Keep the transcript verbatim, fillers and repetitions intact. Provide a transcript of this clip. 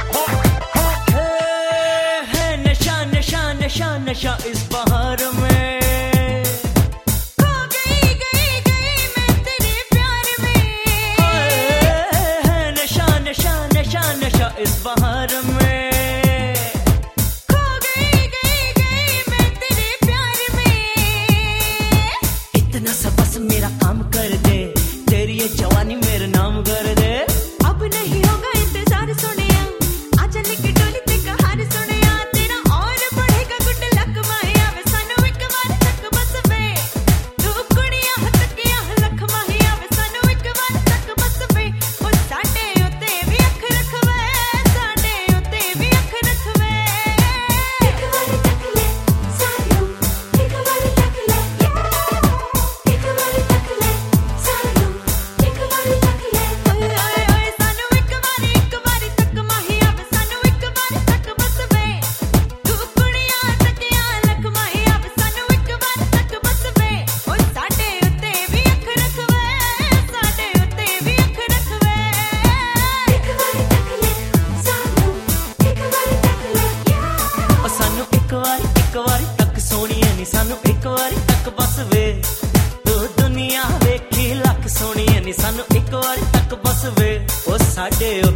नशा नशा इस बहार में खो गई गई गई मैं तेरे प्यार में। है नशा नशा नशा नशा इस बहार में खो गई गई गई मैं तेरे प्यार में। इतना सा बस मेरा काम कर दे, तेरी ये जवानी मेरे नाम कर दे। अब नहीं होगा इंतजार सोनिया, आजा लेके डोली ते कहार सोनिया। तेरा और बढ़ेगा गुड लक माहिया वे सानू एक बार तक बस वे। तू कुड़िया तकिया लख माहिया वे सानू एक बार तक बस वे। ओ साडे उत्ते भी अख रखवे, साडे उत्ते भी अख रखवे। एक बार तक ले सानू, एक बार तक ले, एक बार तक ले सानू, एक बार तक ले। ओए ओए ओए सानू एक बार एक बार तक माहिया वे सानू एक बार तक बस वे। तू कुड़िया तकिया लख माहिया वे सानू एक बार तक बस वे। ओ साडे उत्ते भी अख रखवे, साडे उत्ते भी अख रखवे। एक बार तक ले सानू, एक बार तक ले। ओ सानू एक बार एक बार तक सोनिया नी, सानू एक बार तक बस वे। तू दुनिया वेखी लख सोनिया नी, सानू एक बार तक बस वे। ओ साडे